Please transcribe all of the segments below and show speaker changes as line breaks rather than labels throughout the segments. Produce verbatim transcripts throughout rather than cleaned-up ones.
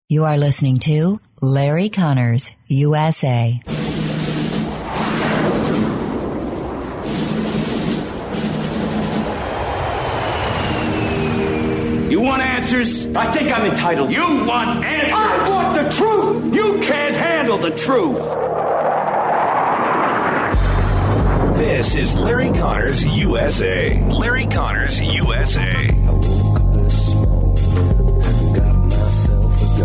You are listening to Larry Connors, U S A.
You want answers?
I think I'm entitled.
You want answers?
I want the truth!
You can't handle the truth!
This is Larry Connors, U S A. Larry Connors, U S A.
I woke up this morning, got myself a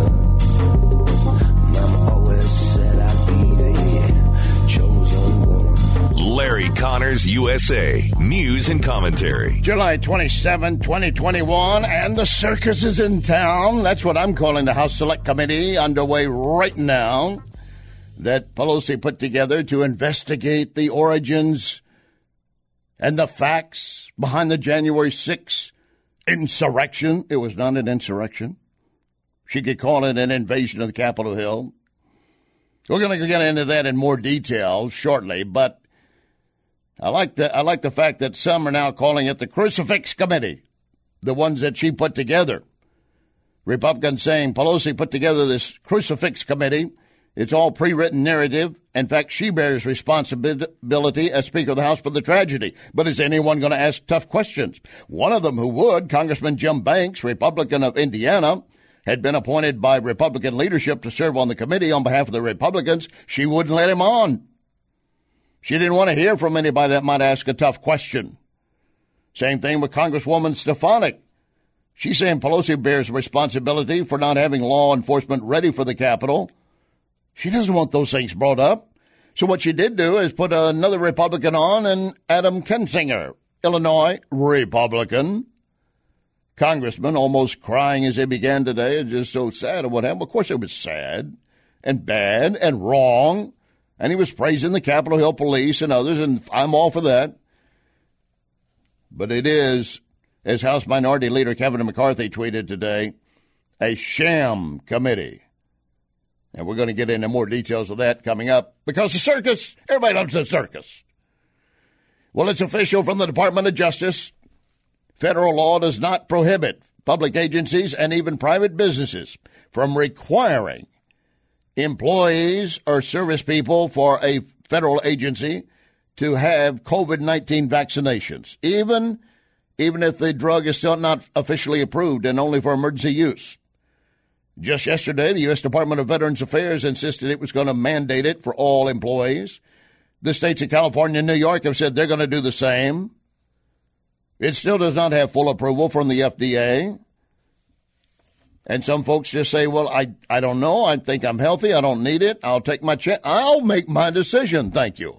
gun. Mama always said I'd be the chosen one.
Larry Connors, U S A. News and commentary.
July twenty-seventh, twenty twenty-one, and the circus is in town. That's what I'm calling the House Select Committee, underway right now, that Pelosi put together to investigate the origins and the facts behind the January sixth insurrection. It was not an insurrection. She could call it an invasion of the Capitol Hill. We're going to get into that in more detail shortly, but I like the I like the fact that some are now calling it the Crucifix Committee, the ones that she put together. Republicans saying Pelosi put together this Crucifix Committee. It's all pre-written narrative. In fact, she bears responsibility as Speaker of the House for the tragedy. But is anyone going to ask tough questions? One of them who would, Congressman Jim Banks, Republican of Indiana, had been appointed by Republican leadership to serve on the committee on behalf of the Republicans. She wouldn't let him on. She didn't want to hear from anybody that might ask a tough question. Same thing with Congresswoman Stefanik. She's saying Pelosi bears responsibility for not having law enforcement ready for the Capitol. She doesn't want those things brought up. So what she did do is put another Republican on, and Adam Kinzinger, Illinois Republican, congressman, almost crying as he began today. It's just so sad of what happened. Of course it was sad and bad and wrong. And he was praising the Capitol Hill police and others, and I'm all for that. But it is, as House Minority Leader Kevin McCarthy tweeted today, a sham committee. And we're going to get into more details of that coming up, because the circus, everybody loves the circus. Well, it's official from the Department of Justice. Federal law does not prohibit public agencies and even private businesses from requiring employees or service people for a federal agency to have COVID nineteen vaccinations, even, even if the drug is still not officially approved and only for emergency use. Just yesterday, the U S Department of Veterans Affairs insisted it was going to mandate it for all employees. The states of California and New York have said they're going to do the same. It still does not have full approval from the F D A. And some folks just say, well, I, I don't know. I think I'm healthy. I don't need it. I'll take my chance. I'll make my decision. Thank you.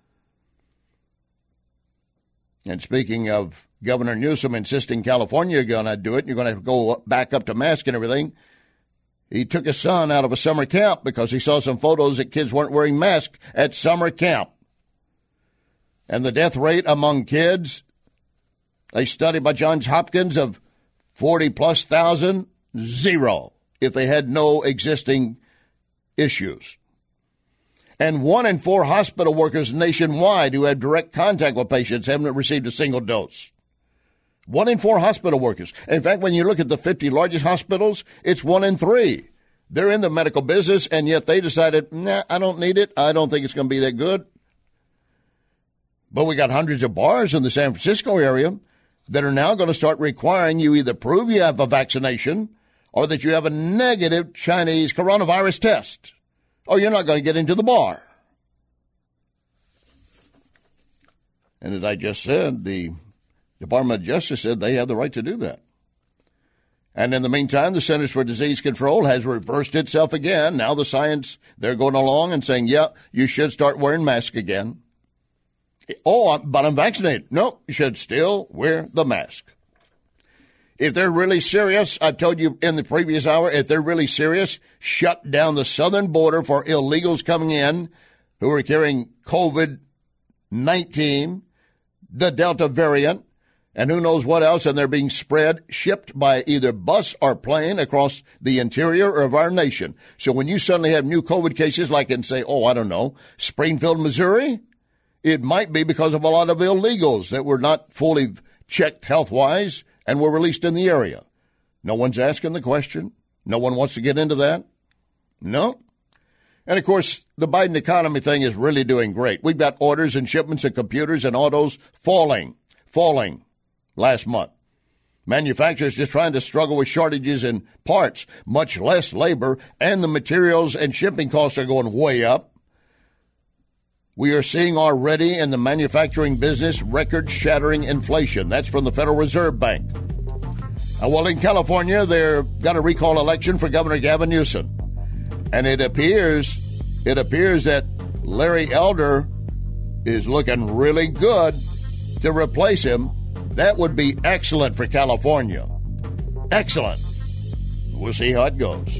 And speaking of Governor Newsom insisting California are going to do it, you're going to have to go back up to mask and everything. He took his son out of a summer camp because he saw some photos that kids weren't wearing masks at summer camp. And the death rate among kids, a study by Johns Hopkins of forty plus thousand, zero if they had no existing issues. And one in four hospital workers nationwide who had direct contact with patients haven't received a single dose. One in four hospital workers. In fact, when you look at the fifty largest hospitals, it's one in three. They're in the medical business, and yet they decided, nah, I don't need it. I don't think it's going to be that good. But we got hundreds of bars in the San Francisco area that are now going to start requiring you either prove you have a vaccination or that you have a negative Chinese coronavirus test, or you're not going to get into the bar. And as I just said, the Department of Justice said they have the right to do that. And in the meantime, the Centers for Disease Control has reversed itself again. Now the science, they're going along and saying, yeah, you should start wearing masks again. Oh, but I'm vaccinated. No, you should still wear the mask. If they're really serious, I told you in the previous hour, if they're really serious, shut down the southern border for illegals coming in who are carrying COVID nineteen, the Delta variant, and who knows what else, and they're being spread, shipped by either bus or plane across the interior of our nation. So when you suddenly have new COVID cases, like in, say, oh, I don't know, Springfield, Missouri, it might be because of a lot of illegals that were not fully checked health-wise and were released in the area. No one's asking the question. No one wants to get into that? No. And, of course, the Biden economy thing is really doing great. We've got orders and shipments of computers and autos falling, falling last month. Manufacturers just trying to struggle with shortages in parts, much less labor, and the materials and shipping costs are going way up. We are seeing already in the manufacturing business record-shattering inflation. That's from the Federal Reserve Bank. Uh, well, in California, they're going to recall election for Governor Gavin Newsom. And it appears, it appears that Larry Elder is looking really good to replace him. That would be excellent for California. Excellent. We'll see how it goes.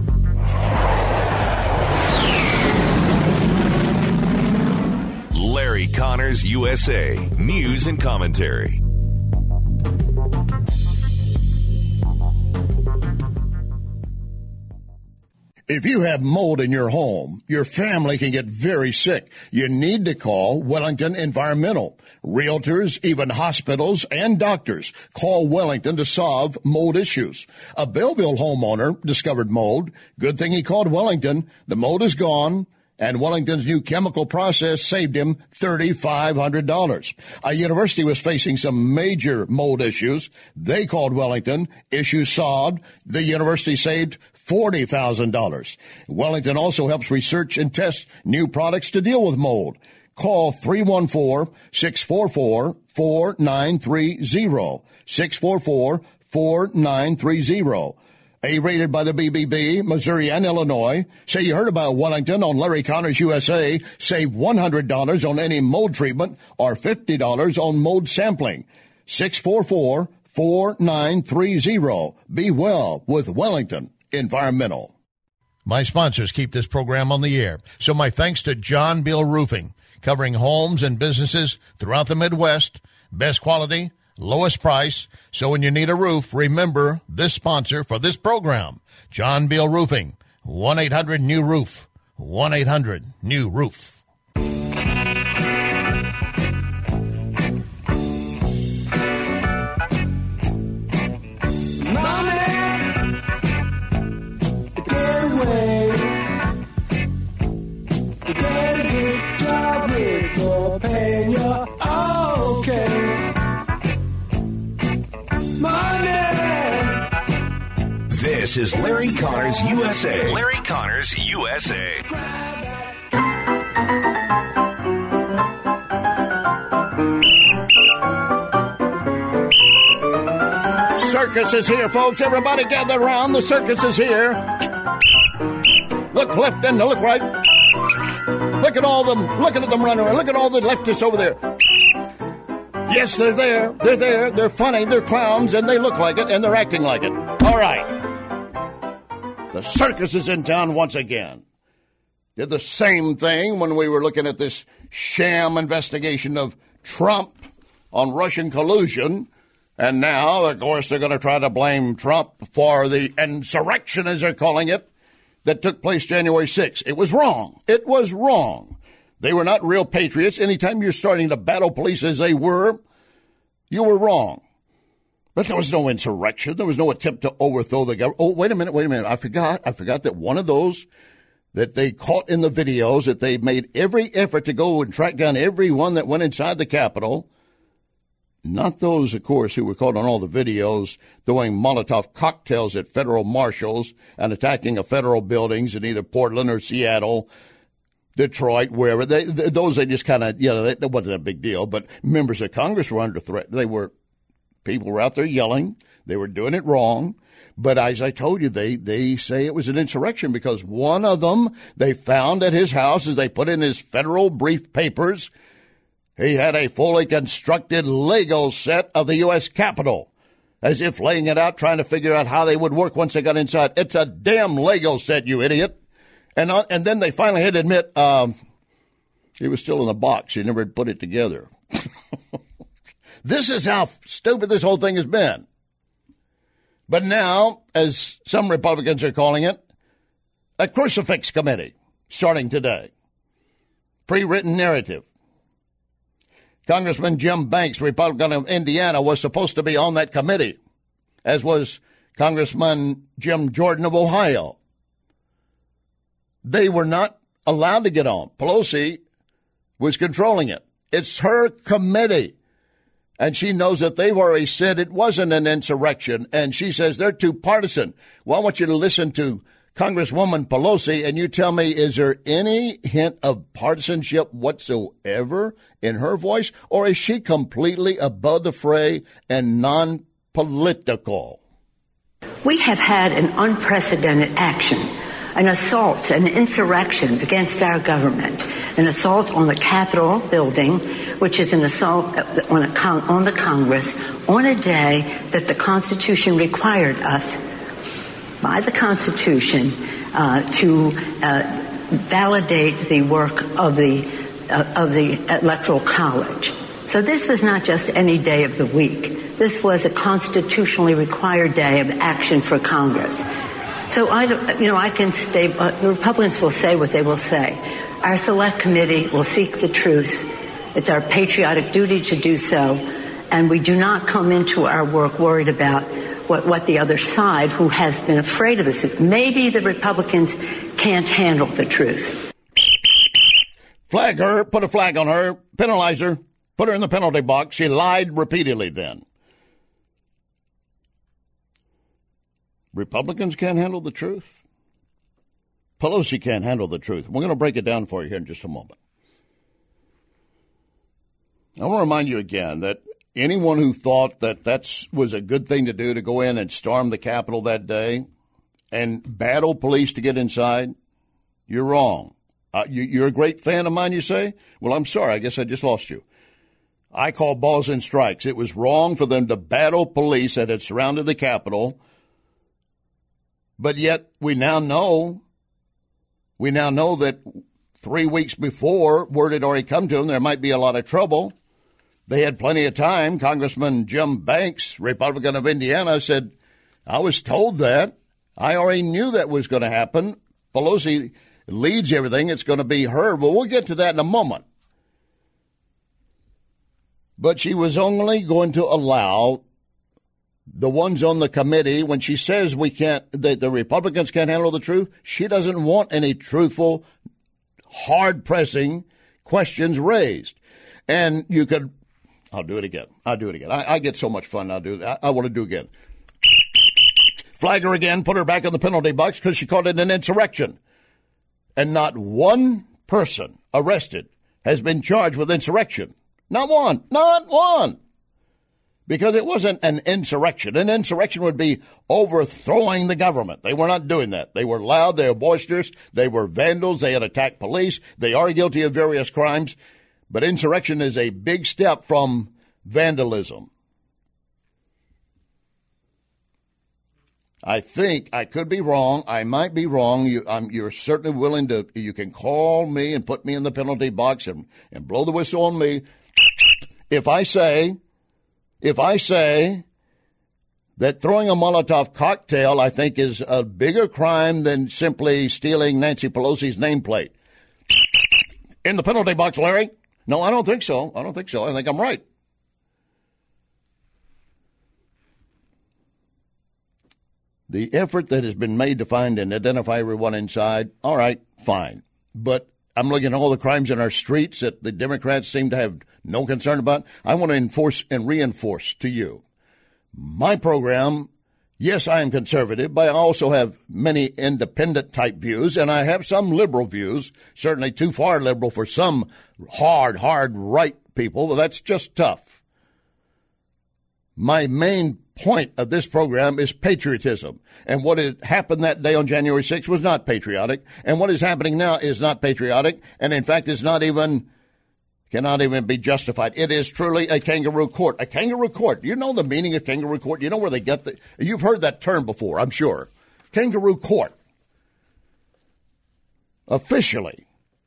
Larry Connors, U S A. News and commentary.
If you have mold in your home, your family can get very sick. You need to call Wellington Environmental. Realtors, even hospitals and doctors call Wellington to solve mold issues. A Belleville homeowner discovered mold. Good thing he called Wellington. The mold is gone, and Wellington's new chemical process saved him three thousand five hundred dollars. A university was facing some major mold issues. They called Wellington. Issue solved. The university saved forty thousand dollars. Wellington also helps research and test new products to deal with mold. Call three one four, six four four, four nine three zero, six four four, four nine three zero. A-rated by the B B B, Missouri and Illinois. Say you heard about Wellington on Larry Connors U S A. Save one hundred dollars on any mold treatment or fifty dollars on mold sampling. six four four, four nine three zero. Be well with Wellington Environmental. My sponsors keep this program on the air, so my thanks to John Bill Roofing, covering homes and businesses throughout the Midwest. Best quality, lowest price. So when you need a roof, remember this sponsor for this program, John Bill Roofing, one eight hundred new roof, one eight hundred new roof.
This is Larry Connors U S A. Larry Connors U S A.
Circus is here, folks. Everybody gather around. The circus is here. Look left and look right. Look at all them. Look at them running around. Look at all the leftists over there. Yes, they're there. They're there. They're funny. They're clowns, and they look like it, and they're acting like it. All right. The circus is in town once again. Did the same thing when we were looking at this sham investigation of Trump on Russian collusion. And now, of course, they're going to try to blame Trump for the insurrection, as they're calling it, that took place January sixth. It was wrong. It was wrong. They were not real patriots. Anytime you're starting to battle police as they were, you were wrong. But there was no insurrection. There was no attempt to overthrow the government. Oh, wait a minute, wait a minute. I forgot. I forgot that one of those that they caught in the videos, that they made every effort to go and track down everyone that went inside the Capitol. Not those, of course, who were caught on all the videos throwing Molotov cocktails at federal marshals and attacking a federal buildings in either Portland or Seattle, Detroit, wherever. They, those, they just kind of, you know, that wasn't a big deal. But members of Congress were under threat. They were. People were out there yelling. They were doing it wrong. But as I told you, they, they say it was an insurrection because one of them they found at his house, as they put in his federal brief papers, he had a fully constructed Lego set of the U S Capitol, as if laying it out, trying to figure out how they would work once they got inside. It's a damn Lego set, you idiot. And uh, and then they finally had to admit um, it was still in the box. You never had put it together. This is how stupid this whole thing has been. But now, as some Republicans are calling it, a crucifix committee starting today. Pre-written narrative. Congressman Jim Banks, Republican of Indiana, was supposed to be on that committee, as was Congressman Jim Jordan of Ohio. They were not allowed to get on. Pelosi was controlling it. It's her committee. And she knows that they've already said it wasn't an insurrection. And she says they're too partisan. Well, I want you to listen to Congresswoman Pelosi, and you tell me, is there any hint of partisanship whatsoever in her voice? Or is she completely above the fray and non-political?
We have had an unprecedented action, an assault, an insurrection against our government, an assault on the Capitol building, which is an assault on, a con- on the Congress on a day that the Constitution required us, by the Constitution, uh, to uh, validate the work of the uh, of the Electoral College. So this was not just any day of the week. This was a constitutionally required day of action for Congress. So I, you know, I can stay. Uh, the Republicans will say what they will say. Our Select Committee will seek the truth. It's our patriotic duty to do so, and we do not come into our work worried about what, what the other side, who has been afraid of us. Maybe the Republicans can't handle the truth.
Flag her, put a flag on her, penalize her, put her in the penalty box. She lied repeatedly then. Republicans can't handle the truth. Pelosi can't handle the truth. We're going to break it down for you here in just a moment. I want to remind you again that anyone who thought that that was a good thing to do, to go in and storm the Capitol that day and battle police to get inside, you're wrong. Uh, you, you're a great fan of mine, you say? Well, I'm sorry. I guess I just lost you. I call balls and strikes. It was wrong for them to battle police that had surrounded the Capitol. But yet we now know, we now know that three weeks before word had already come to them there might be a lot of trouble. They had plenty of time. Congressman Jim Banks, Republican of Indiana, said, I was told that. I already knew that was going to happen. Pelosi leads everything. It's going to be her. But we'll get to that in a moment. But she was only going to allow the ones on the committee, when she says we can't, that the Republicans can't handle the truth, she doesn't want any truthful, hard-pressing questions raised. And you could, I'll do it again. I'll do it again. I, I get so much fun. I'll do it. I, I want to do it again. Flag her again, put her back in the penalty box because she called it an insurrection. And not one person arrested has been charged with insurrection. Not one. Not one. Because it wasn't an insurrection. An insurrection would be overthrowing the government. They were not doing that. They were loud. They were boisterous. They were vandals. They had attacked police. They are guilty of various crimes. But insurrection is a big step from vandalism. I think, I could be wrong. I might be wrong. You, I'm, you're certainly willing to, you can call me and put me in the penalty box and, and blow the whistle on me. If I say... If I say that throwing a Molotov cocktail, I think, is a bigger crime than simply stealing Nancy Pelosi's nameplate. In the penalty box, Larry? No, I don't think so. I don't think so. I think I'm right. The effort that has been made to find and identify everyone inside, all right, fine. But I'm looking at all the crimes in our streets that the Democrats seem to have no concern about. I want to enforce and reinforce to you. My program, yes, I am conservative, but I also have many independent-type views, and I have some liberal views, certainly too far liberal for some hard, hard right people, but that's just tough. My main point of this program is patriotism. And what had happened that day on January sixth was not patriotic. And what is happening now is not patriotic. And in fact, it's not even, cannot even be justified. It is truly a kangaroo court. A kangaroo court. You know the meaning of kangaroo court? You know where they get the, you've heard that term before, I'm sure. Kangaroo court. Officially,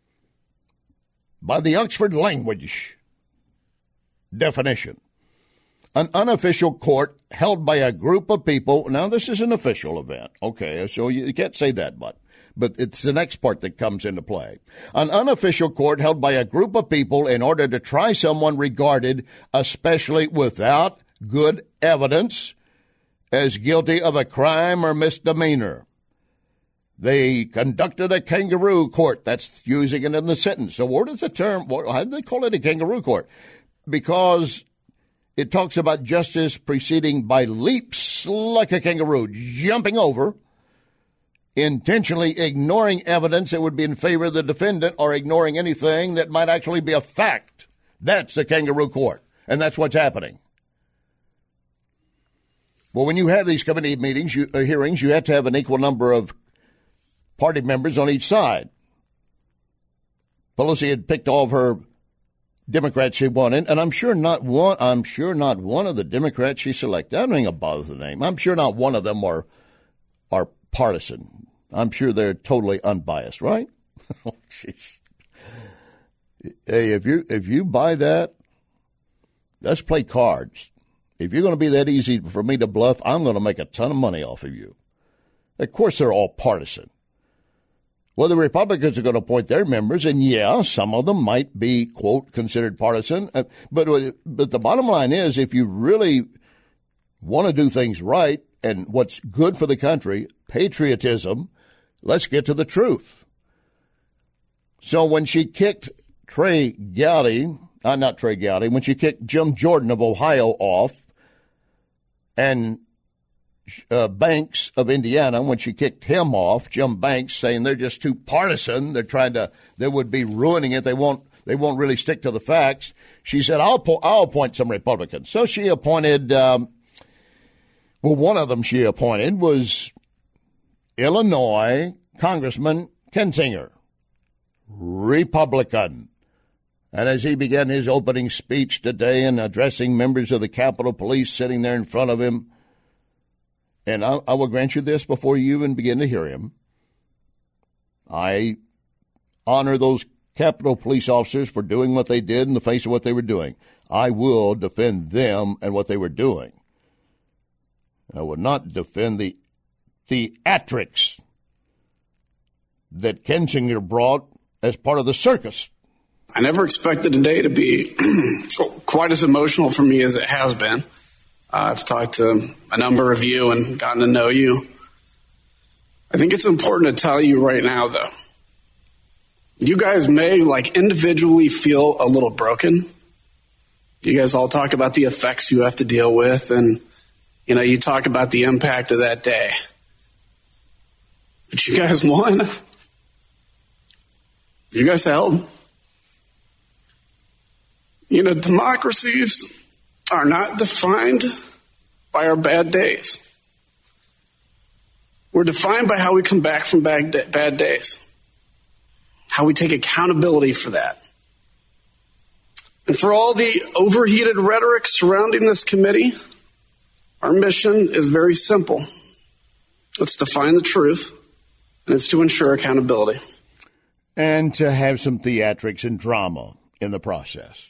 by the Oxford language definition, an unofficial court held by a group of people. Now, this is an official event. Okay, so you can't say that, but but it's the next part that comes into play. An unofficial court held by a group of people in order to try someone regarded, especially without good evidence, as guilty of a crime or misdemeanor. They conducted a kangaroo court. That's using it in the sentence. So what is the term? How do they call it a kangaroo court? Because it talks about justice proceeding by leaps like a kangaroo, jumping over, intentionally ignoring evidence that would be in favor of the defendant or ignoring anything that might actually be a fact. That's a kangaroo court, and that's what's happening. Well, when you have these committee meetings, you, uh, hearings, you have to have an equal number of party members on each side. Pelosi had picked all of her Democrats she wanted, and I'm sure not one. I'm sure not one of the Democrats she selected. I don't think about the name. I'm sure not one of them are are partisan. I'm sure they're totally unbiased, right? Oh, jeez. Hey, if you if you buy that, let's play cards. If you're going to be that easy for me to bluff, I'm going to make a ton of money off of you. Of course, they're all partisan. Well, the Republicans are going to appoint their members, and yeah, some of them might be, quote, considered partisan. Uh, but but the bottom line is, if you really want to do things right and what's good for the country, patriotism, let's get to the truth. So when she kicked Trey Gowdy, uh, not Trey Gowdy, when she kicked Jim Jordan of Ohio off, and Uh, Banks of Indiana, when she kicked him off, Jim Banks, saying they're just too partisan, they're trying to, they would be ruining it, they won't, they won't really stick to the facts. She said, I'll, po- I'll appoint some Republicans. So she appointed, um, well, one of them she appointed was Illinois Congressman Kinzinger, Republican. And as he began his opening speech today and addressing members of the Capitol Police sitting there in front of him, and I, I will grant you this before you even begin to hear him, I honor those Capitol Police officers for doing what they did in the face of what they were doing. I will defend them and what they were doing. I will not defend the theatrics that Kinzinger brought as part of the circus.
I never expected today to be quite as emotional for me as it has been. Uh, I've talked to a number of you and gotten to know you. I think it's important to tell you right now, though. You guys may, like, individually feel a little broken. You guys all talk about the effects you have to deal with, and, you know, you talk about the impact of that day. But you guys won. You guys held. You know, democracies are not defined by our bad days. We're defined by how we come back from bad, bad days, how we take accountability for that. And for all the overheated rhetoric surrounding this committee, our mission is very simple. Let's define the truth, and it's to ensure accountability.
And to have some theatrics and drama in the process.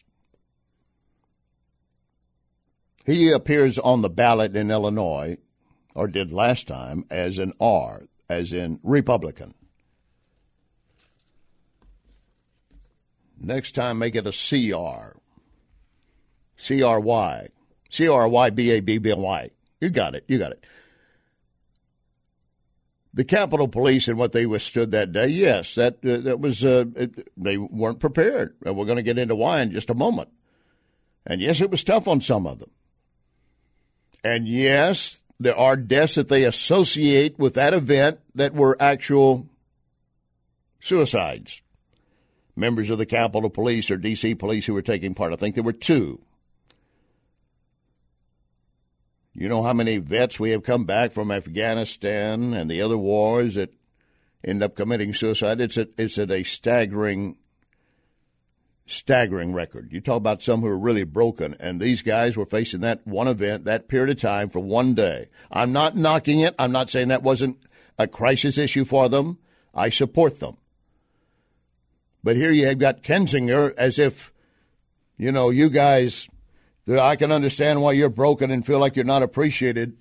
He appears on the ballot in Illinois, or did last time, as an R, as in Republican. Next time, make it a C R. C R Y. C R Y B A B B Y. You got it. You got it. The Capitol Police and what they withstood that day, yes, that uh, that was, uh, it, they weren't prepared. And we're going to get into why in just a moment. And yes, it was tough on some of them. And yes, there are deaths that they associate with that event that were actual suicides. Members of the Capitol Police or D C Police who were taking part. I think there were two. You know how many vets we have come back from Afghanistan and the other wars that end up committing suicide? It's at, it's at a staggering Staggering record. You talk about some who are really broken, and these guys were facing that one event, that period of time for one day. I'm not knocking it. I'm not saying that wasn't a crisis issue for them. I support them. But here you have got Kinzinger as if, you know, you guys, I can understand why you're broken and feel like you're not appreciated.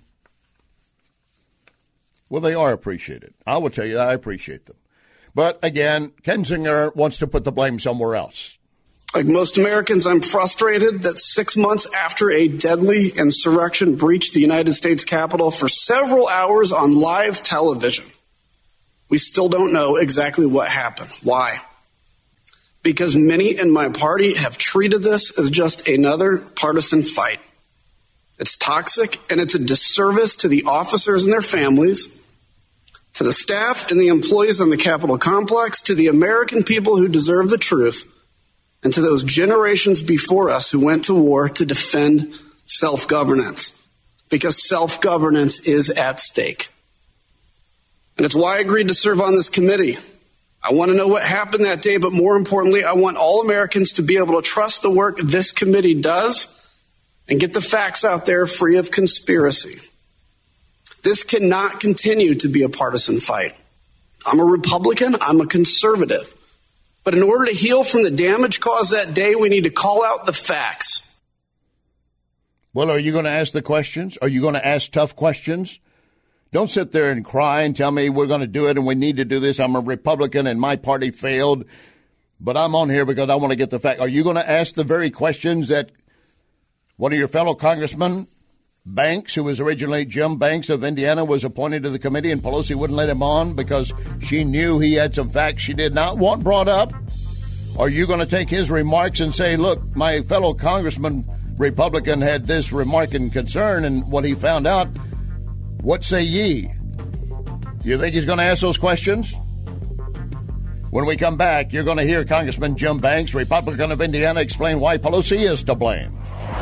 Well, they are appreciated. I will tell you that I appreciate them. But again, Kinzinger wants to put the blame somewhere else.
Like most Americans, I'm frustrated that six months after a deadly insurrection breached the United States Capitol for several hours on live television, we still don't know exactly what happened. Why? Because many in my party have treated this as just another partisan fight. It's toxic, and it's a disservice to the officers and their families, to the staff and the employees on the Capitol complex, to the American people who deserve the truth, and to those generations before us who went to war to defend self-governance, because self-governance is at stake. And it's why I agreed to serve on this committee. I want to know what happened that day, but more importantly, I want all Americans to be able to trust the work this committee does and get the facts out there free of conspiracy. This cannot continue to be a partisan fight. I'm a Republican, I'm a conservative. But in order to heal from the damage caused that day, we need to call out the facts.
Well, are you going to ask the questions? Are you going to ask tough questions? Don't sit there and cry and tell me we're going to do it and we need to do this. I'm a Republican and my party failed, but I'm on here because I want to get the fact. Are you going to ask the very questions that one of your fellow congressmen, Banks, who was originally Jim Banks of Indiana, was appointed to the committee, and Pelosi wouldn't let him on because she knew he had some facts she did not want brought up? Are you going to take his remarks and say, look, my fellow congressman Republican had this remark and concern and what he found out? What say ye? You think he's going to ask those questions? When we come back, you're going to hear Congressman Jim Banks, Republican of Indiana, explain why Pelosi is to blame.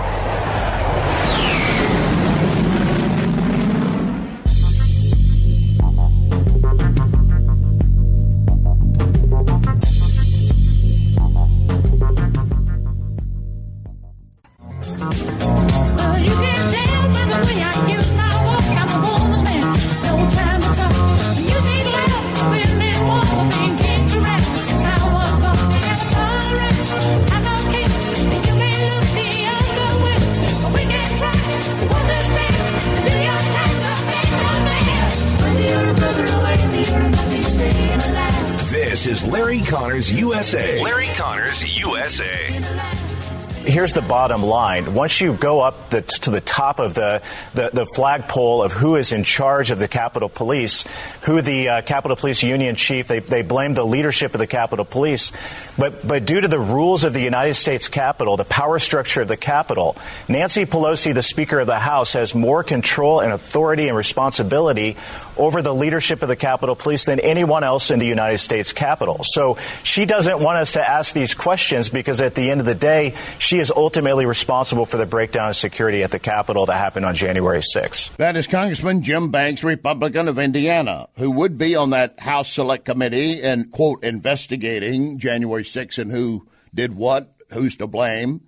This is Larry Connors U S A. Larry Connors U S A.
Here's the bottom line. Once you go up the, to the top of the, the, the flagpole of who is in charge of the Capitol Police, who the uh, Capitol Police Union chief, they, they blame the leadership of the Capitol Police. But, but due to the rules of the United States Capitol, the power structure of the Capitol, Nancy Pelosi, the Speaker of the House, has more control and authority and responsibility over the leadership of the Capitol Police than anyone else in the United States Capitol. So she doesn't want us to ask these questions because at the end of the day, she is ultimately responsible for the breakdown of security at the Capitol that happened on January sixth.
That is Congressman Jim Banks, Republican of Indiana, who would be on that House Select Committee and, quote, investigating January sixth and who did what, who's to blame.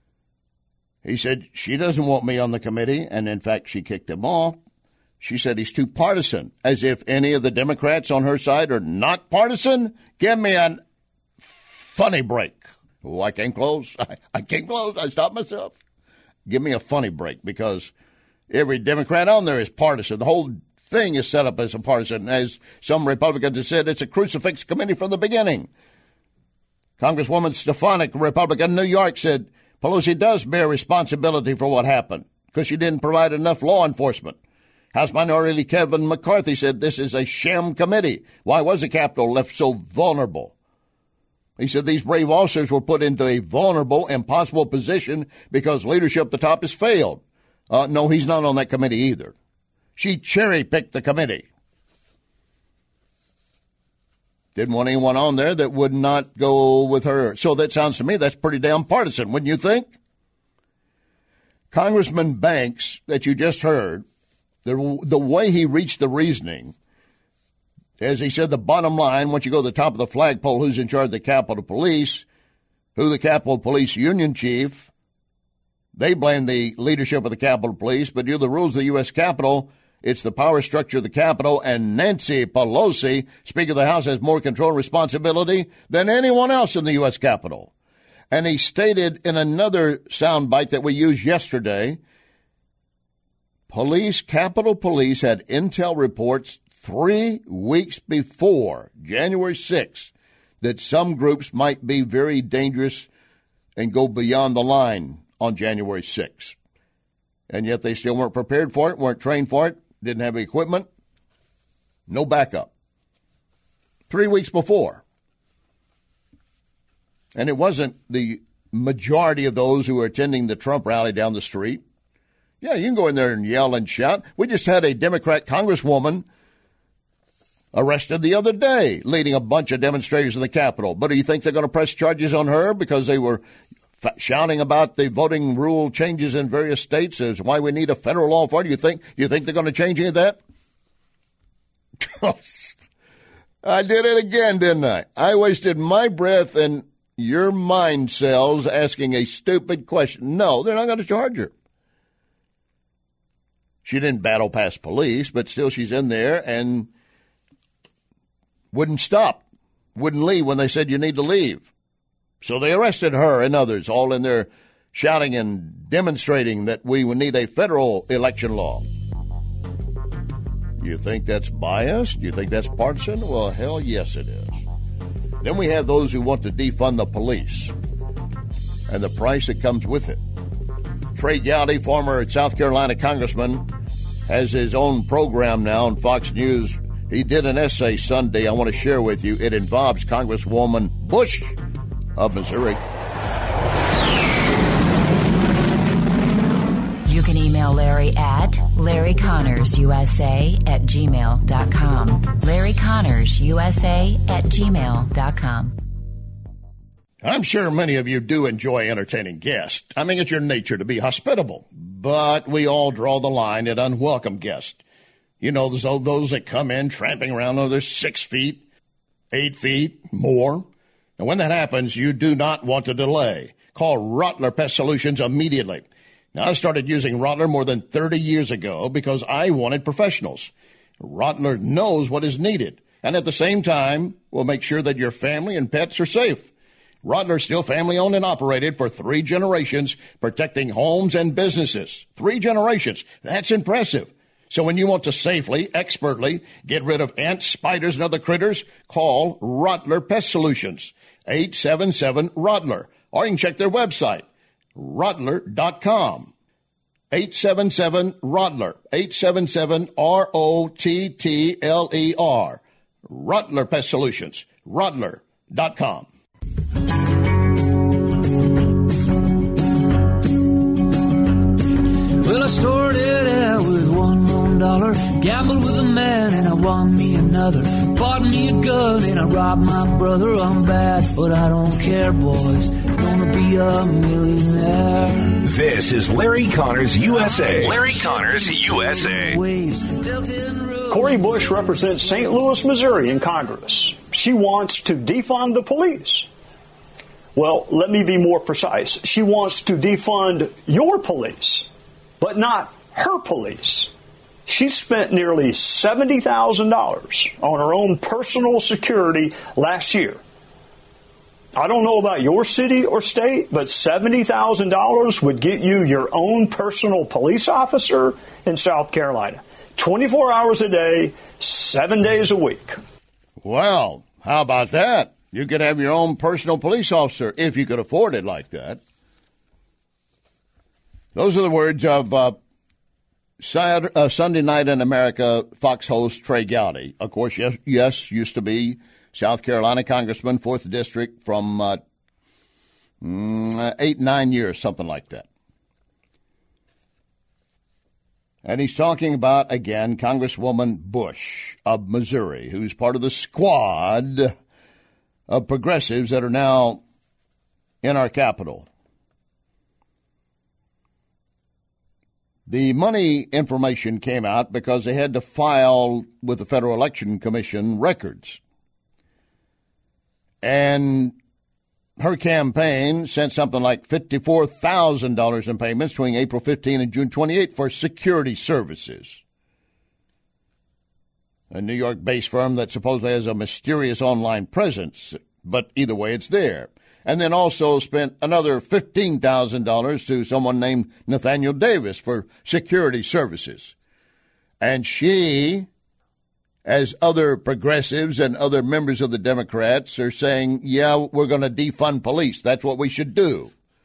He said she doesn't want me on the committee, and in fact, she kicked him off. She said he's too partisan, as if any of the Democrats on her side are not partisan. Give me a funny break. Oh, I came close. I, I came close. I stopped myself. Give me a funny break, because every Democrat on there is partisan. The whole thing is set up as a partisan. As some Republicans have said, it's a crucifix committee from the beginning. Congresswoman Stefanik, Republican, New York, said Pelosi does bear responsibility for what happened because she didn't provide enough law enforcement. House Minority Kevin McCarthy said this is a sham committee. Why was the Capitol left so vulnerable? He said these brave officers were put into a vulnerable, impossible position because leadership at the top has failed. Uh, no, he's not on that committee either. She cherry-picked the committee. Didn't want anyone on there that would not go with her. So that sounds to me that's pretty damn partisan, wouldn't you think? Congressman Banks, that you just heard, the, the way he reached the reasoning, as he said, the bottom line, once you go to the top of the flagpole, who's in charge of the Capitol Police, who the Capitol Police Union chief, they blame the leadership of the Capitol Police, but due to the rules of the U S Capitol, it's the power structure of the Capitol, and Nancy Pelosi, Speaker of the House, has more control and responsibility than anyone else in the U S Capitol. And he stated in another soundbite that we used yesterday, police, Capitol Police had intel reports three weeks before January sixth that some groups might be very dangerous and go beyond the line on January sixth. And yet they still weren't prepared for it, weren't trained for it, didn't have equipment, no backup. Three weeks before. And it wasn't the majority of those who were attending the Trump rally down the street. Yeah, you can go in there and yell and shout. We just had a Democrat congresswoman arrested the other day, leading a bunch of demonstrators in the Capitol. But do you think they're going to press charges on her because they were f- shouting about the voting rule changes in various states as why we need a federal law for it? Do you think, do you think they're going to change any of that? I did it again, didn't I? I wasted my breath and your mind cells asking a stupid question. No, they're not going to charge her. She didn't battle past police, but still she's in there and wouldn't stop, wouldn't leave when they said you need to leave. So they arrested her and others, all in there shouting and demonstrating that we would need a federal election law. You think that's biased? You think that's partisan? Well, hell yes, it is. Then we have those who want to defund the police and the price that comes with it. Trey Gowdy, former South Carolina congressman, has his own program now on Fox News. He did an essay Sunday I want to share with you. It involves Congresswoman Bush of Missouri.
You can email Larry at LarryConnorsUSA at gmail dot com. LarryConnorsUSA at gmail dot com.
I'm sure many of you do enjoy entertaining guests. I mean, it's your nature to be hospitable, but we all draw the line at unwelcome guests. You know, those, those that come in tramping around, oh, they're six feet, eight feet, more. And when that happens, you do not want to delay. Call Rottler Pest Solutions immediately. Now, I started using Rottler more than thirty years ago because I wanted professionals. Rottler knows what is needed, and at the same time will make sure that your family and pets are safe. Rottler is still family-owned and operated for three generations, protecting homes and businesses. Three generations. That's impressive. So when you want to safely, expertly get rid of ants, spiders, and other critters, call Rottler Pest Solutions, eight seven seven Rottler, or you can check their website, Rottler dot com. eight seven seven Rottler, eight seven seven R O T T L E R. Rottler Pest Solutions, Rottler dot com.
Well, I started out with one lone dollar, gambled with a man and I won me another, bought me a gun and I robbed my brother. I'm bad, but I don't care, boys, gonna be a millionaire.
This is Larry Connors U S A. Larry Connors U S A.
Cori Bush represents Saint Louis, Missouri in Congress. She wants to defund the police. Well, let me be more precise. She wants to defund your police, but not her police. She spent nearly seventy thousand dollars on her own personal security last year. I don't know about your city or state, but seventy thousand dollars would get you your own personal police officer in South Carolina. twenty-four hours a day, seven days a week.
Well, how about that? You could have your own personal police officer if you could afford it like that. Those are the words of uh, Saturday, uh, Sunday Night in America Fox host Trey Gowdy. Of course, yes, yes, used to be South Carolina congressman, fourth District, from uh, mm, eight, nine years, something like that. And he's talking about, again, Congresswoman Bush of Missouri, who's part of the squad of progressives that are now in our capital. The money information came out because they had to file with the Federal Election Commission records. And her campaign sent something like fifty-four thousand dollars in payments between April fifteenth and June twenty-eighth for security services. A New York-based firm that supposedly has a mysterious online presence, but either way, it's there. And then also spent another fifteen thousand dollars to someone named Nathaniel Davis for security services. And she, as other progressives and other members of the Democrats, are saying, yeah, we're going to defund police. That's what we should do.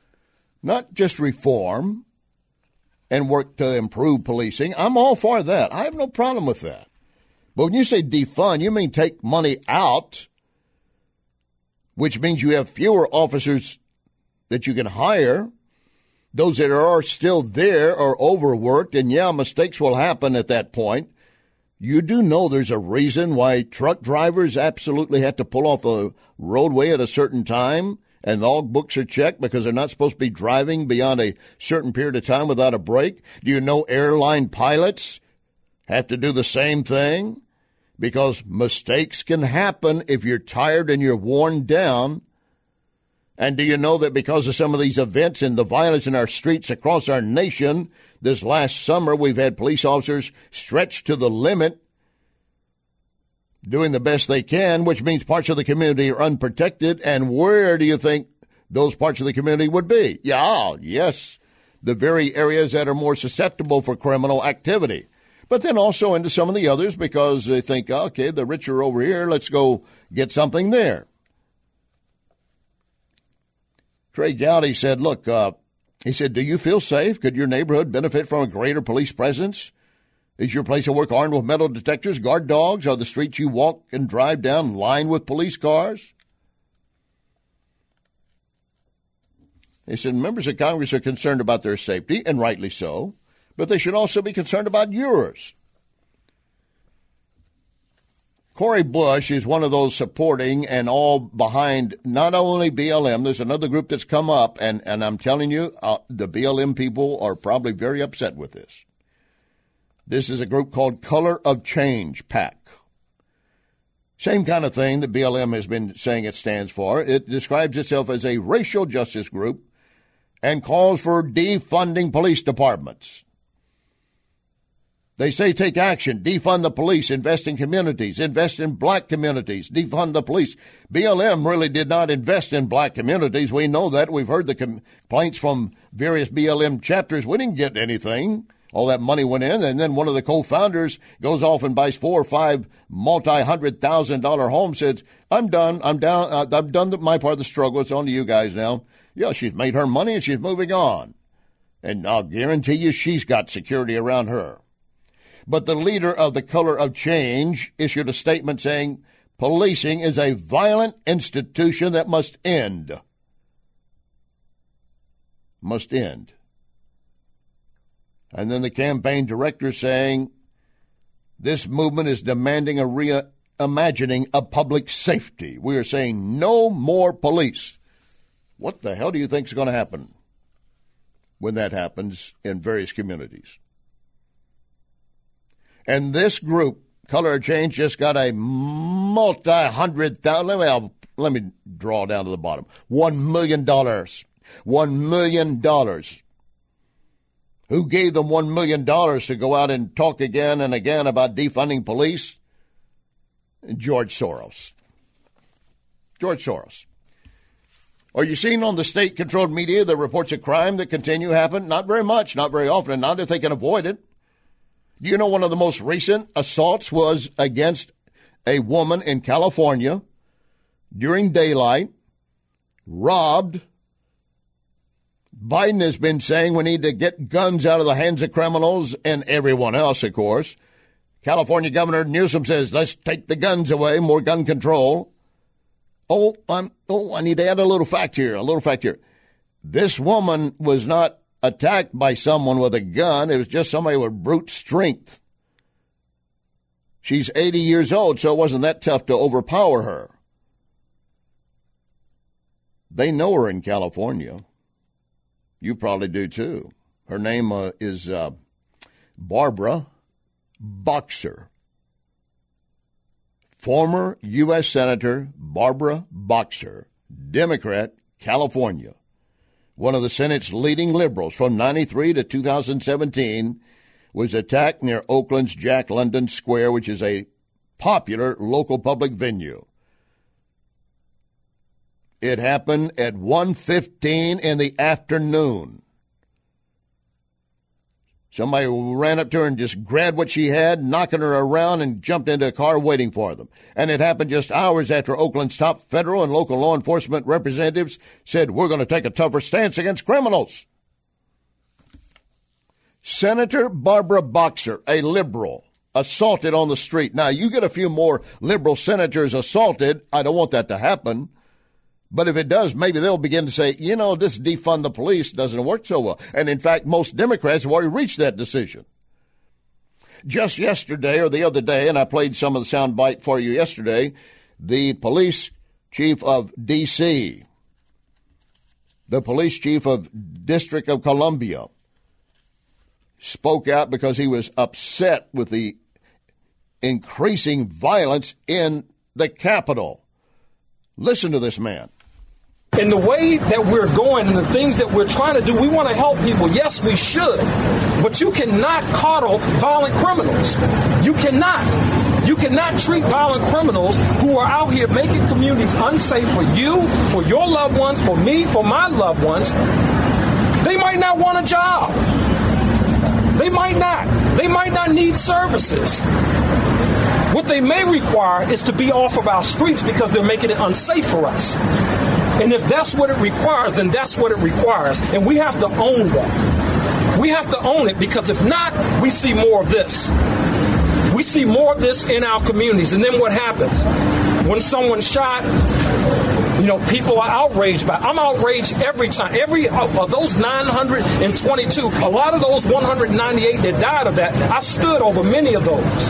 not just reform and work to improve policing. I'm all for that. I have no problem with that. But when you say defund, you mean take money out, which means you have fewer officers that you can hire. Those that are still there are overworked, and, yeah, mistakes will happen at that point. You do know there's a reason why truck drivers absolutely have to pull off a roadway at a certain time, and log books are checked because they're not supposed to be driving beyond a certain period of time without a break. Do you know airline pilots have to do the same thing? Because mistakes can happen if you're tired and you're worn down. And do you know that because of some of these events and the violence in our streets across our nation, this last summer we've had police officers stretched to the limit, doing the best they can, which means parts of the community are unprotected. And where do you think those parts of the community would be? Yeah, yes, the very areas that are more susceptible for criminal activity. But then also into some of the others because they think, okay, the rich are over here, let's go get something there. Trey Gowdy said, look, uh, he said, do you feel safe? Could your neighborhood benefit from a greater police presence? Is your place of work armed with metal detectors, guard dogs? Are the streets you walk and drive down lined with police cars? He said, members of Congress are concerned about their safety, and rightly so, but they should also be concerned about yours. Cori Bush is one of those supporting and all behind not only B L M. There's another group that's come up, and, and I'm telling you, uh, the B L M people are probably very upset with this. This is a group called Color of Change PAC. Same kind of thing that B L M has been saying it stands for. It describes itself as a racial justice group and calls for defunding police departments. They say take action, defund the police, invest in communities, invest in black communities, defund the police. B L M really did not invest in black communities. We know that. We've heard the complaints from various B L M chapters. We didn't get anything. All that money went in, and then one of the co-founders goes off and buys four or five multi-hundred thousand dollar homes, says, I'm done, I'm down, uh, I've done the, my part of the struggle, it's on to you guys now. Yeah, she's made her money and she's moving on. And I'll guarantee you she's got security around her. But the leader of the Color of Change issued a statement saying, policing is a violent institution that must end. Must end. And then the campaign director saying, this movement is demanding a reimagining of public safety. We are saying no more police. What the hell do you think is going to happen when that happens in various communities? And this group, Color of Change, just got a multi-hundred thousand, let me, let me draw down to the bottom, one million dollars. One million dollars. Who gave them one million dollars to go out and talk again and again about defunding police? George Soros. George Soros. Are you seeing on the state-controlled media the reports of crime that continue to happen? Not very much, not very often, and not if they can avoid it. Do you know one of the most recent assaults was against a woman in California during daylight, robbed. Biden has been saying we need to get guns out of the hands of criminals and everyone else, of course. California Governor Newsom says, let's take the guns away, more gun control. Oh, I'm, oh, I need to add a little fact here, a little fact here. This woman was not attacked by someone with a gun. It was just somebody with brute strength. She's eighty years old, so it wasn't that tough to overpower her. They know her in California. You probably do, too. Her name uh, is uh, Barbara Boxer. Former U S Senator Barbara Boxer, Democrat, California. One of the Senate's leading liberals from ninety-three to two thousand seventeen, was attacked near Oakland's Jack London Square, which is a popular local public venue. It happened at one fifteen in the afternoon. Somebody ran up to her and just grabbed what she had, knocking her around, and jumped into a car waiting for them. And it happened just hours after Oakland's top federal and local law enforcement representatives said, we're going to take a tougher stance against criminals. Senator Barbara Boxer, a liberal, assaulted on the street. Now, you get a few more liberal senators assaulted. I don't want that to happen. But if it does, maybe they'll begin to say, you know, this defund the police doesn't work so well. And in fact, most Democrats have already reached that decision. Just yesterday or the other day, and I played some of the sound bite for you yesterday, the police chief of D C, the police chief of District of Columbia, spoke out because he was upset with the increasing violence in the Capitol. Listen to this man.
In the way that we're going and the things that we're trying to do, we want to help people. Yes, we should. But you cannot coddle violent criminals. You cannot. You cannot treat violent criminals who are out here making communities unsafe for you, for your loved ones, for me, for my loved ones. They might not want a job. They might not. They might not need services. What they may require is to be off of our streets because they're making it unsafe for us. And if that's what it requires, then that's what it requires. And we have to own that. We have to own it because if not, we see more of this. We see more of this in our communities. And then what happens? When someone's shot, you know, people are outraged by it. I'm outraged every time. Every of uh, those nine hundred twenty-two, a lot of those one hundred ninety-eight that died of that, I stood over many of those.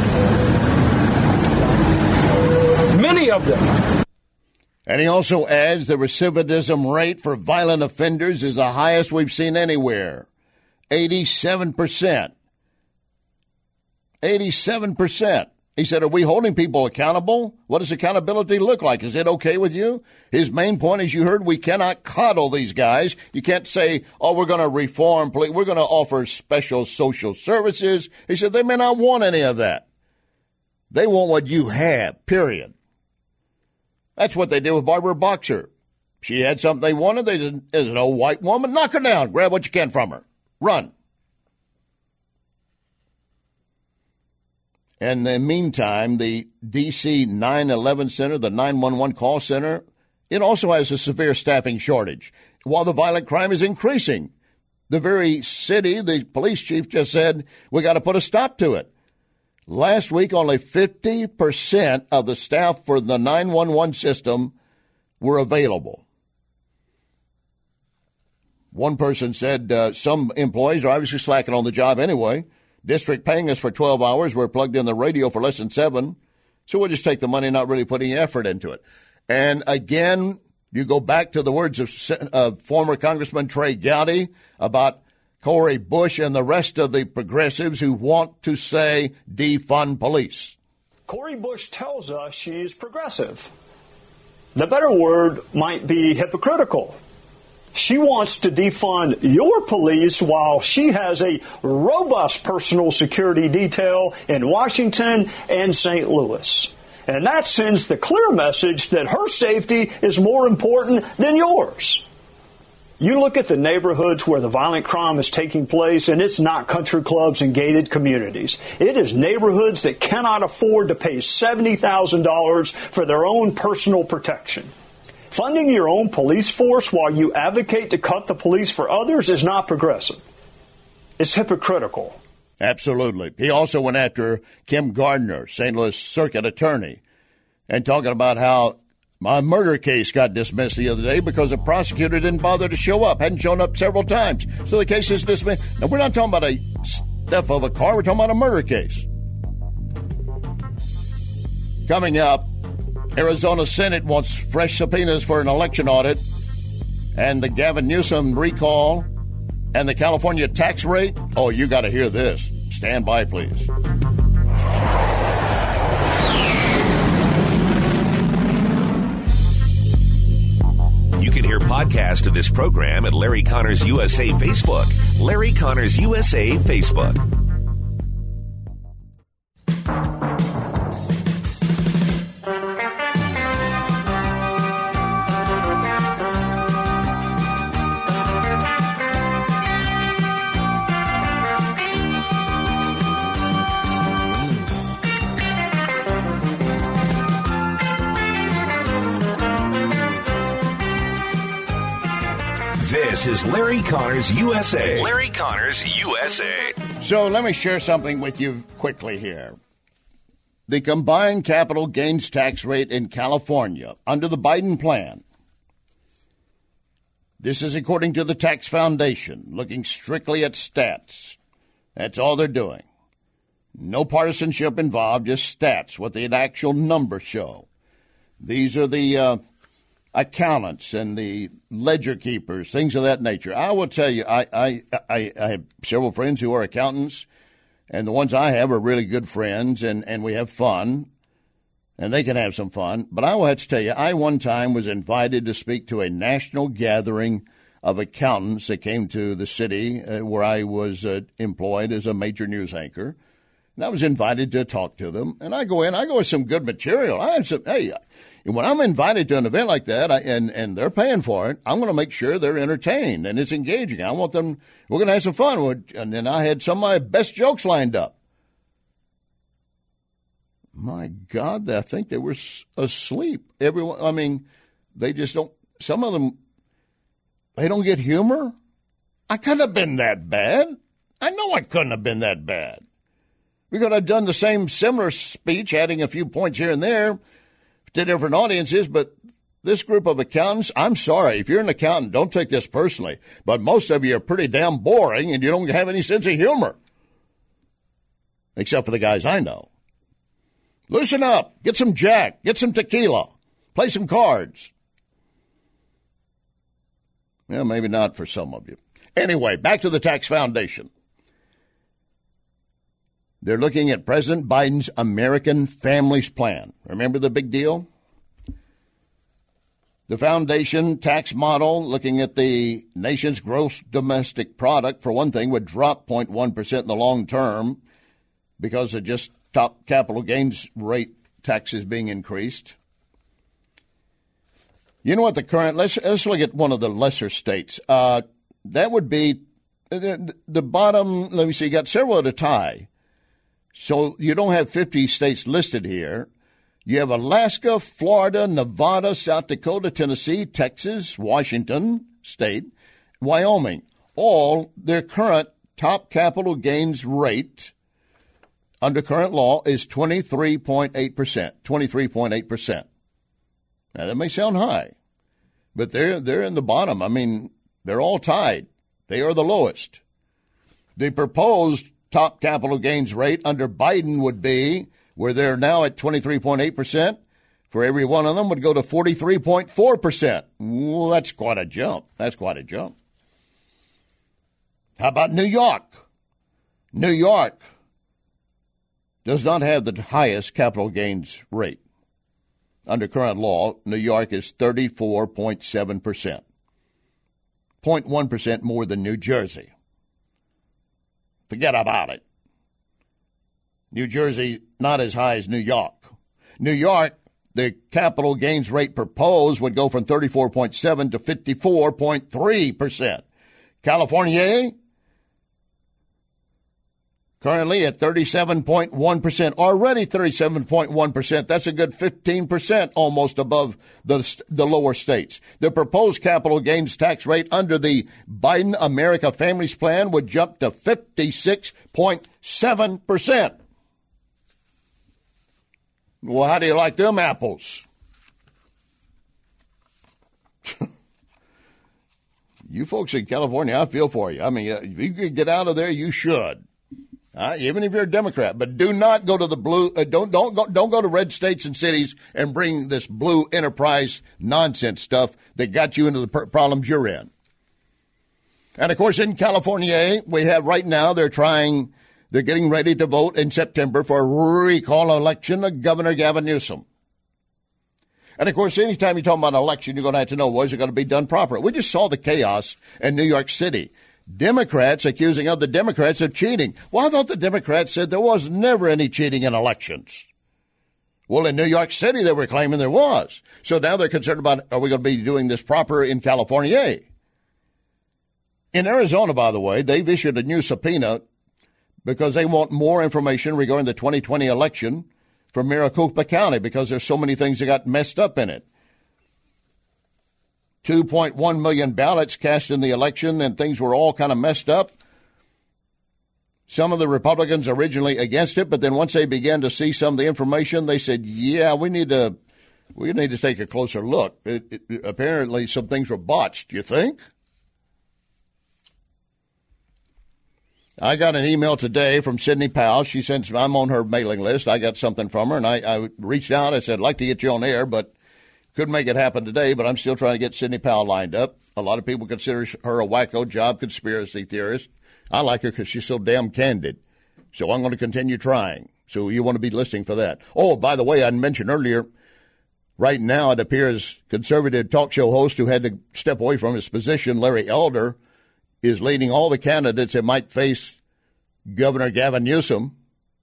Many of them.
And he also adds the recidivism rate for violent offenders is the highest we've seen anywhere. eighty-seven percent. eighty-seven percent. He said, are we holding people accountable? What does accountability look like? Is it okay with you? His main point, as you heard, we cannot coddle these guys. You can't say, oh, we're going to reform, we're going to offer special social services. He said they may not want any of that. They want what you have, period. That's what they did with Barbara Boxer. She had something they wanted. They said, there's an old white woman. Knock her down. Grab what you can from her. Run. In the meantime, the D C nine one one Center, the nine one one call center, it also has a severe staffing shortage. While the violent crime is increasing, the very city, the police chief just said, we got to put a stop to it. Last week, only fifty percent of the staff for the nine one one system were available. One person said uh, some employees are obviously slacking on the job anyway. District paying us for twelve hours. We're plugged in the radio for less than seven. So we'll just take the money, not really putting effort into it. And again, you go back to the words of uh, former Congressman Trey Gowdy about Cori Bush and the rest of the progressives who want to say defund police.
Cori Bush tells us she's progressive. The better word might be hypocritical. She wants to defund your police while she has a robust personal security detail in Washington and Saint Louis. And that sends the clear message that her safety is more important than yours. You look at the neighborhoods where the violent crime is taking place, and it's not country clubs and gated communities. It is neighborhoods that cannot afford to pay seventy thousand dollars for their own personal protection. Funding your own police force while you advocate to cut the police for others is not progressive. It's hypocritical.
Absolutely. He also went after Kim Gardner, Saint Louis Circuit Attorney, and talking about how my murder case got dismissed the other day because the prosecutor didn't bother to show up, hadn't shown up several times. So the case is dismissed. Now, we're not talking about a theft of a car. We're talking about a murder case. Coming up, Arizona Senate wants fresh subpoenas for an election audit, and the Gavin Newsom recall, and the California tax rate. Oh, you got to hear this. Stand by, please.
You can hear podcast of this program at Larry Connors U S A Facebook. Larry Connors U S A Facebook. This is Larry Connors U S A. Larry Connors U S A.
So let me share something with you quickly here. The combined capital gains tax rate in California under the Biden plan. This is according to the Tax Foundation, looking strictly at stats. That's all they're doing. No partisanship involved, just stats, what the actual numbers show. These are the uh, accountants and the ledger keepers, things of that nature. I will tell you, I, I, I, I have several friends who are accountants, and the ones I have are really good friends, and, and we have fun, and they can have some fun. But I will have to tell you, I one time was invited to speak to a national gathering of accountants that came to the city uh, where I was uh, employed as a major news anchor. And I was invited to talk to them. And I go in, I go with some good material. I had some, hey, when I'm invited to an event like that I, and, and they're paying for it, I'm going to make sure they're entertained and it's engaging. I want them, we're going to have some fun. And then I had some of my best jokes lined up. My God, I think they were asleep. Everyone, I mean, they just don't, some of them, they don't get humor. I couldn't have been that bad. I know I couldn't have been that bad. We could have done the same similar speech, adding a few points here and there to different audiences, but this group of accountants, I'm sorry, if you're an accountant, don't take this personally, but most of you are pretty damn boring and you don't have any sense of humor. Except for the guys I know. Loosen up. Get some Jack. Get some tequila. Play some cards. Well, maybe not for some of you. Anyway, back to the Tax Foundation. They're looking at President Biden's American Families Plan. Remember the big deal? The foundation tax model, looking at the nation's gross domestic product, for one thing, would drop zero point one percent in the long term because of just top capital gains rate taxes being increased. You know what the current, let's, let's look at one of the lesser states. Uh, that would be the, the bottom, let me see, you got several at a tie. So you don't have fifty states listed here. You have Alaska, Florida, Nevada, South Dakota, Tennessee, Texas, Washington State, Wyoming. All their current top capital gains rate under current law is twenty-three point eight percent. twenty-three point eight percent. Now, that may sound high, but they're, they're in the bottom. I mean, they're all tied. They are the lowest. The proposed top capital gains rate under Biden would be, where they're now at twenty-three point eight percent, for every one of them would go to forty-three point four percent. Well, that's quite a jump. That's quite a jump. How about New York? New York does not have the highest capital gains rate. Under current law, New York is thirty-four point seven percent, zero point one percent more than New Jersey. Forget about it. New Jersey, not as high as New York. New York, the capital gains rate proposed would go from thirty-four point seven to fifty-four point three percent. California, currently at thirty-seven point one percent, already thirty-seven point one percent. That's a good fifteen percent almost above the, the lower states. The proposed capital gains tax rate under the Biden America Families Plan would jump to fifty-six point seven percent. Well, how do you like them apples? You folks in California, I feel for you. I mean, if you could get out of there, you should. Uh, even if you're a Democrat, but do not go to the blue. Uh, don't don't go don't go to red states and cities and bring this blue enterprise nonsense stuff that got you into the per- problems you're in. And of course, in California, we have right now they're trying, they're getting ready to vote in September for a recall election of Governor Gavin Newsom. And of course, anytime you talk about an election, you're going to have to know, was it going to be done properly? We just saw the chaos in New York City. Democrats accusing other Democrats of cheating. Well, I thought the Democrats said there was never any cheating in elections. Well, in New York City, they were claiming there was. So now they're concerned about, are we going to be doing this proper in California? In Arizona, by the way, they've issued a new subpoena because they want more information regarding the twenty twenty election from Maricopa County because there's so many things that got messed up in it. two point one million ballots cast in the election, and things were all kind of messed up. Some of the Republicans originally against it, but then once they began to see some of the information, they said, yeah, we need to we need to take a closer look. It, it, apparently some things were botched, you think? I got an email today from Sidney Powell. She sends, I'm on her mailing list. I got something from her, and I, I reached out. I said, I'd like to get you on air, but couldn't make it happen today, but I'm still trying to get Sidney Powell lined up. A lot of people consider her a wacko job conspiracy theorist. I like her because she's so damn candid. So I'm going to continue trying. So you want to be listening for that. Oh, by the way, I mentioned earlier, right now it appears conservative talk show host who had to step away from his position, Larry Elder, is leading all the candidates that might face Governor Gavin Newsom.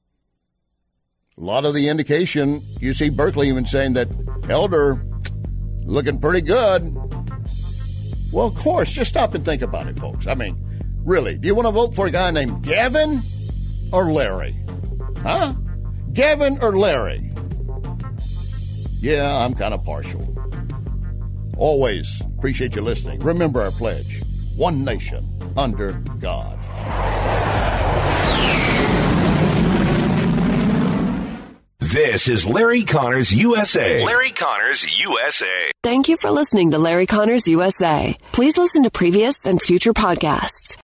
A lot of the indication, you see Berkeley even saying that Elder looking pretty good. Well, of course, just stop and think about it, folks. I mean, really, do you want to vote for a guy named Gavin or Larry? Huh? Gavin or Larry? Yeah, I'm kind of partial. Always appreciate you listening. Remember our pledge. One nation under God.
This is Larry Connors U S A. Larry Connors U S A.
Thank you for listening to Larry Connors U S A. Please listen to previous and future podcasts